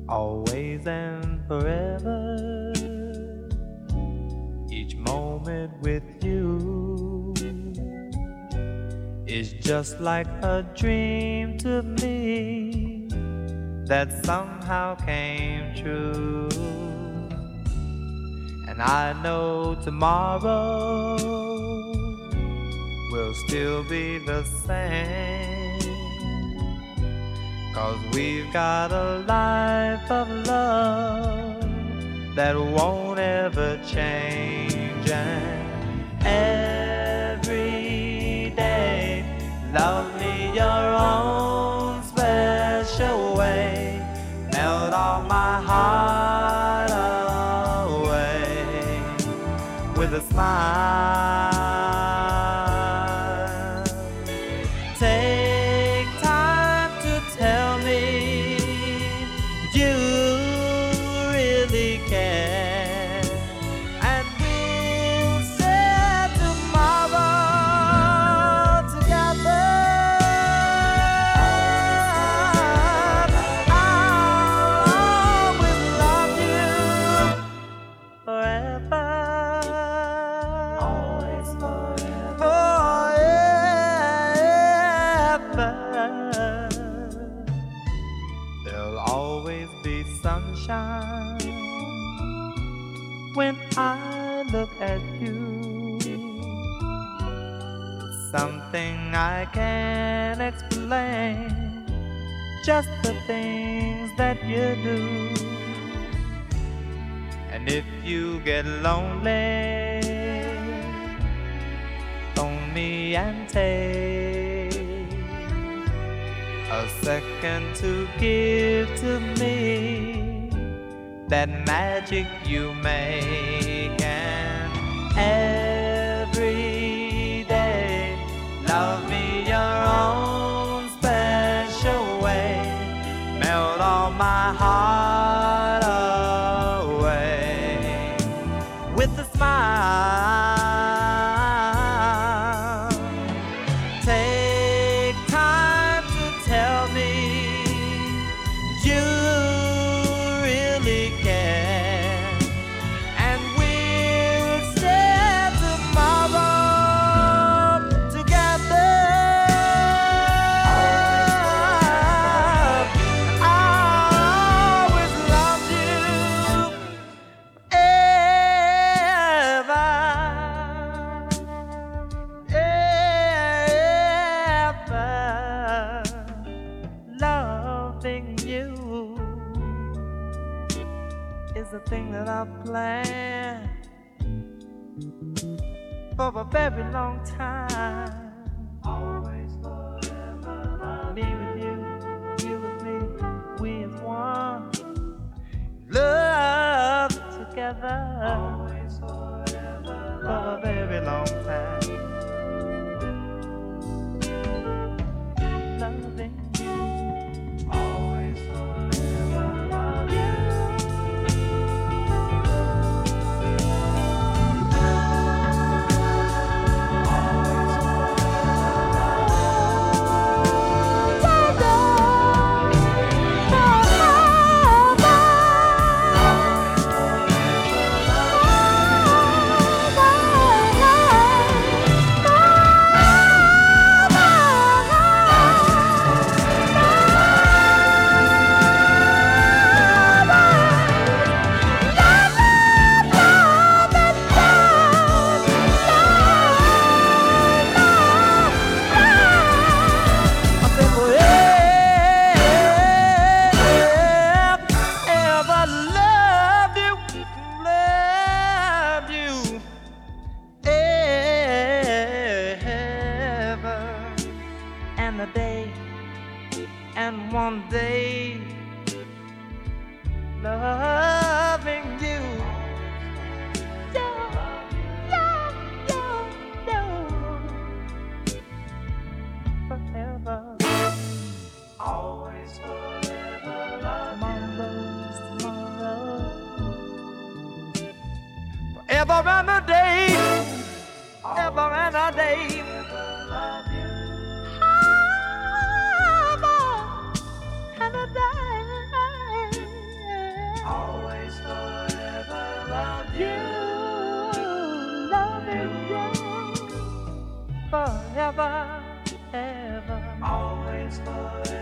always and forever. Each moment with you is just like a dream to me that somehow came true. And I know tomorrow will still be the same, 'cause we've got a life of love that won't ever change. And every day, love me your own special way, melt all my heart away with a smile. Take time to tell me you really care, and we'll share tomorrow together. I'll always love you forever. Always forever. Forever. There'll always be sunshine when I look at you. Something I can't explain, just the things that you do. And if you get lonely, phone me and take a second to give to me that magic you make. And every day, love me your own special way, melt all my heart away with a smile. Take time to tell me you really care, and we'll share tomorrow together. I'll always love you ever, ever. Loving you is a thing that I've planned for a very long time. Always forever love me with you, you with me, we as one. Love together. Always forever for a very long time. Loving you. Always forever love you. And one day, loving you, yeah, yeah, yeah, yeah, forever, always forever, tomorrow's tomorrow, forever and a day, ever and a day. forever.